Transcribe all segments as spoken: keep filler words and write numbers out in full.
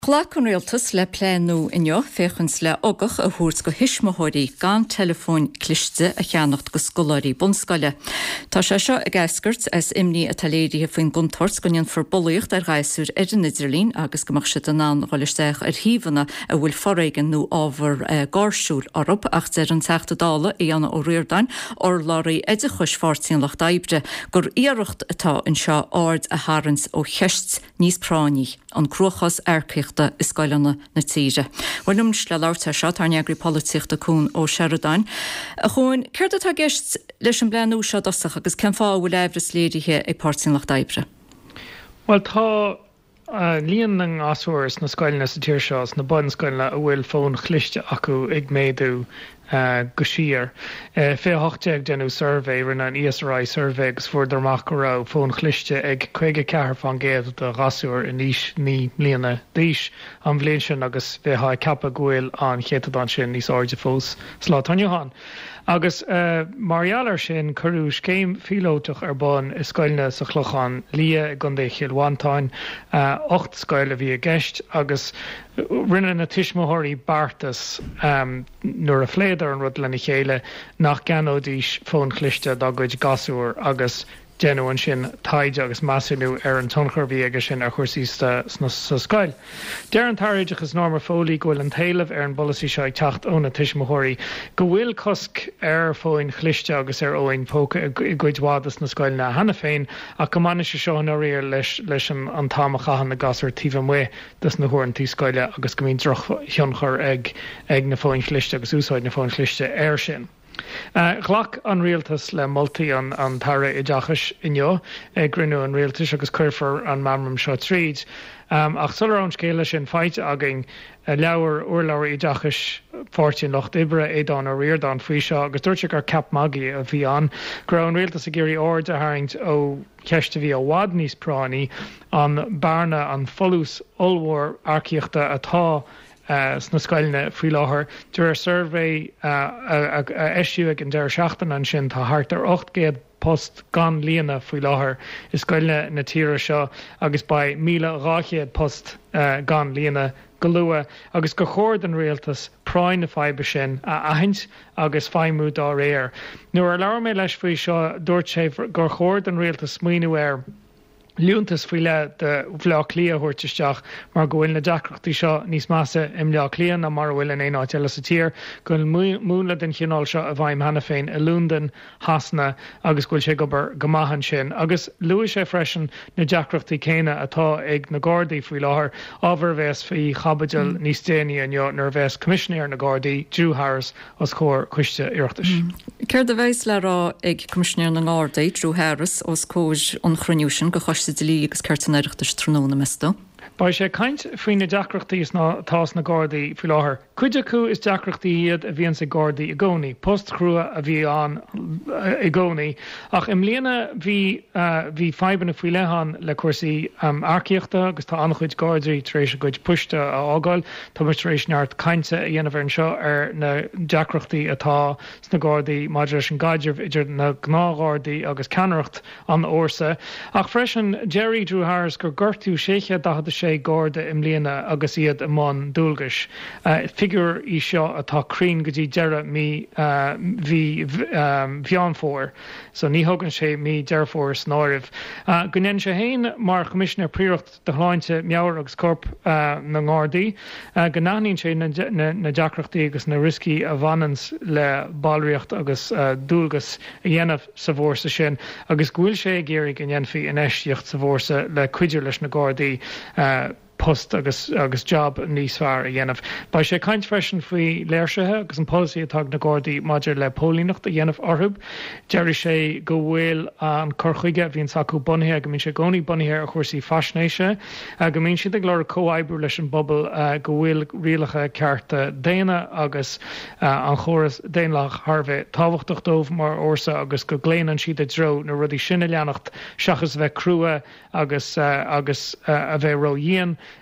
Chláchan rialtas le pléanú inneo féchans le agach a thuairs go hisismóirí gan telefón cliste a cheannacht go scoláirí bunscoile. Tá sé seo a gascairt as imní a taléirí faoin guntáirt gonnean forbolíocht ar gaiasúr ar an Idirlín agus go si an ná gholisteach ar híomhanna a bhfuil forréigen nó ábhar gáirsúil orb ach ar an teachta dála í anna ó Riordain or láirí idir chuis fáirtíon lecht daibre gur íireacht atá an seo áard a Harans ó cheist níos prání an cruachas aircicht is scoileanna na tíre. Bhfuilm le láirte seo tar neagraí políochta cún ó Sheridan. A chuin céir atá gceist leis an bleanú seo dosach agus cén fá bhfuil éibhras léirithe ag pártaín lecht daibre. Well tá líon an asúirs na scoilna sa tíir seos na ban scoilna a bhfuil fón chlichte acu ag méadú Uh, go sír. Uh, fé hochtteag denú survey rinne an E S R I survey agus fuair darmach go rá fón chlichte ag chuige cehar fan géad de gasúir in níos ní líana díis an bhléin sin agus bheitha cappa gohfuil an chéadán sin níos áide fós slá Tanneháin. Agus uh, marialar sin chuú céim fílóteach ar ban is scoilne sa chluchan lia gundé chiilhaintáin uh, ocht scoile bhí a gceist agus rinne na tiismóthirí bartas um, nuair a phléadar an rud lena chéile nach ganódís fón chlichte dá goid gasúir agus déanú an sin taide agus massú ar an tonchar bhí agus sin ar chuirsaí sa scoil. Dear an tarid agus norma fólí gohfuil an talamh ar an bolasí seo ag teacht óna tiismóthirí go bhfuil cosc ar fóin chlichte agus ar óin póca i gcuidhádas na scoil na hena féin a go mana se seo an áíir leis leis an támachchan na gasar tíomh mu dus na thuirntí scoile agus go mín droch thionchar ag ag na fóin chlichte agus úsáid na fóin chlichte ar sin. Uh, Ghlach an rialtas le moltaí an, an tara i dachas inneo ag grinú an rialtas agus curfar an mamram seo tríd. Um, ach sular an scéile sin feit agin uh, leabhar urlabhar i dachas fáirtín locht ibre édán a riordan faoi seo agus dúirte gur cap magí a bhí an gur an rialtas a géirí ord a haingt ó ceiste bhí ó bhhad níos pránaí an barna an folús olmhór arcíochta atá Uh, sna scoilne faoi láthair dúir survey uh, eisiú ag an deir seachtain an sin tá thart ar ocht géad post gan líana faoi láthair is scoilne na tíre seo agus ba míle ráchéad post uh, gan líana go lua agus go chóir an réaltas práin na feibe sin a ahaint agus feimú dá réir. Nuair ar leabhar mé leis faoi seo dúirt sé gur chóir an réaltas smaoinú air Liúntas fao le de bhlá clia thuirteisteach mar go bhfuil na deacrachtaí seo níos measa im leá clian a mar bhfuil in éáid eile sa tír go múla den chinál seo a bhaim hena féin a lúndan hasna agus gúil sé gobar go maithan sin agus luis sé freisin na deacrachtaí céine atá ag na Gardaí faoi láthair ábhar bheits faoi chabaidil níos déine an nar bheits commissionéir na Gardaí Drew Harris os chóir cuiste iireachtais. Céir de bheits le rá ag commissionéir na Gardaí Drew Harris os cóis an chroniúsin go chuiste lí agus ceirtan éireachtas tróna mesto. Ba sé kaint faoin na deacrachtaí is ná tás na Gardaí faoi láthair. Cuide acu is deacrachtaí iad a bhíonn sa Gardaí i gcónaí, post chrua a bhí an i gcónaí, ach im léana bhí bhí feibanna faoi lehan le cuasaí um, arcíochta agus tá annachchuid Gardaí trééis a gcuid puiste a ágáil, tá trééis neart cainte a dhéanamh an seo ar na deacrachtaí atá sna Gardaí maidir an gaidirh idir na gná Gardaí agus ceannaireacht an orsa. Ach freisin Jerry Drew Harris gur gortú séche da sé Garda im léana agus iad amán dúlgas. Uh, figur í seo atá crín go dtí deire mí uh, bhí um, bheán fór, so ní thugann sé mí deir fór snáirih. Uh, Gonnean sé héin mar commissioner príocht de chláinte meabhar agus corp uh, na Gardaí, uh, gnáíonn sé na, na, na deacrachtaí agus na riscí a bhanans le ballríocht agus uh, dúlgas a dhéanamh sa bhórsa sin, agus gúil sé géirigh an dhéanfaí in éisteocht sa bhórsa le cuidir leis na Gardaí Uh, post agus agus job níos fearr a dhéanamh. Ba sé caint freisin faoi léirsethe agus an policy atá na Gardaí maidir le pólínacht a dhéanamh orthúb. Deir sé go bhfuil an corchuige bhíonn sacú bunthe go mín sé gcónaí bunthe ar chuirsaí faisnéise, go mín siad ag leir comhaibú leis an bobbal go bhfuil rialacha cearta déine agus an choras déanlach Harbheith tábhachtach dómh mar orsa agus go gléanann siad a dro na rudí sinna leannacht seachas bheith crua agus agus a bheith roíon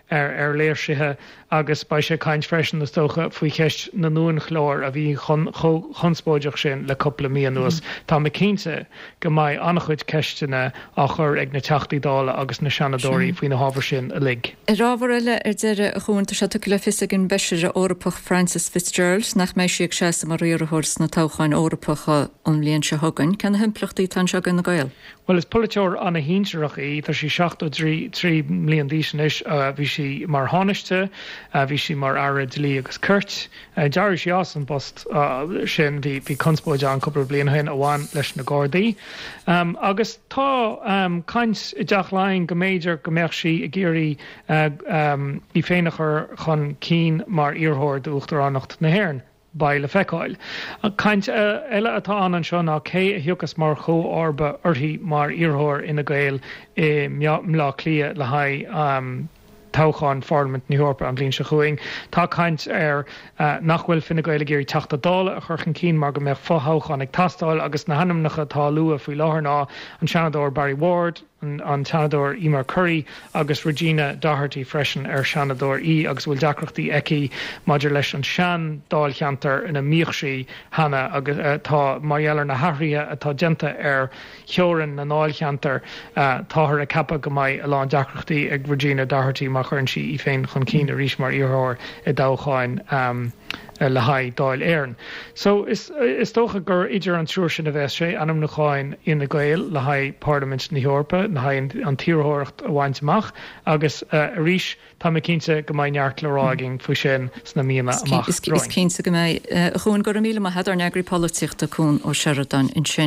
ar ar léirsithe agus ba sé caiint freisin na stocha faoi cheist na nuan chlór a bhí chunspóideach sin le coppla míon nuas. Tá me cínte go maiid annachchuid ceistena a chur ag na teachtaí dála agus na seanadóirí faoin na hábhar sin a lig. I rábhar eile ar deire a chuúnta se tu le fisa an beisiir a Orpach Francis Fitzgerald nach mééis siag sé mar riorths na táchain Orpacha an líon se thugann, ceanna himplaachtaí tan se gan na gail. Well is politeir anna hínseach í tar sí seachtó trí mblion díis a bhí si mar háneiste, a bhí si mar airad lí agus curt. Deir sí as an post sin bhí bhí conspóide an coppla blion hin a bháin leis na Gardaí. Um, agus tá um, caint i deach lein go méidir go méach si i ggéirí uh, um, í féinachar chun cín mar iarthóir dúchtarránacht na hhéirn. Baile feicáil. Caint eile atá an an seo ná cé a thuchas mar cho orba orthaí mar iarthóir ina gail i mlá clia le haid um, táchain Parliament New York an bblin se chuing. Tá caint ar uh, nachhfuil finna gaile géirí teachta dála a churchan cín mar go méid fotháchan ag tastáil agus na hanamnacha tá lua faoi láthair ná an seanadóir Barry Ward, an, an seanadóir Emer Curry agus Regina Doherty freisin ar seanadóir í agus bhfuil deacrachtaí eici maidir leis an sean dáil cheantar ina míochsaí hana agus uh, tá maiheallar na hathraithe atá genta ar cheorann na náil cheantar uh, táthar a cappa go maiid a lán deacrachtaí ag Regina Doherty mar chuann si í féin chun cín a rís mar iarthóir i dócháin um, le haid dáil éireann. So is is tócha gur idir an trúir sin a bheith sé anam na cháin ina gail le haid Parliament na Eorpa na haid an tíorthiret a bhaintach agus uh, a rís tá me cínte go maiid neart le ráging faoi sin sna mína amach. Is cínte go maiid chuún gur a míle a headar neagraí políochta cún ó Sheridan in sin.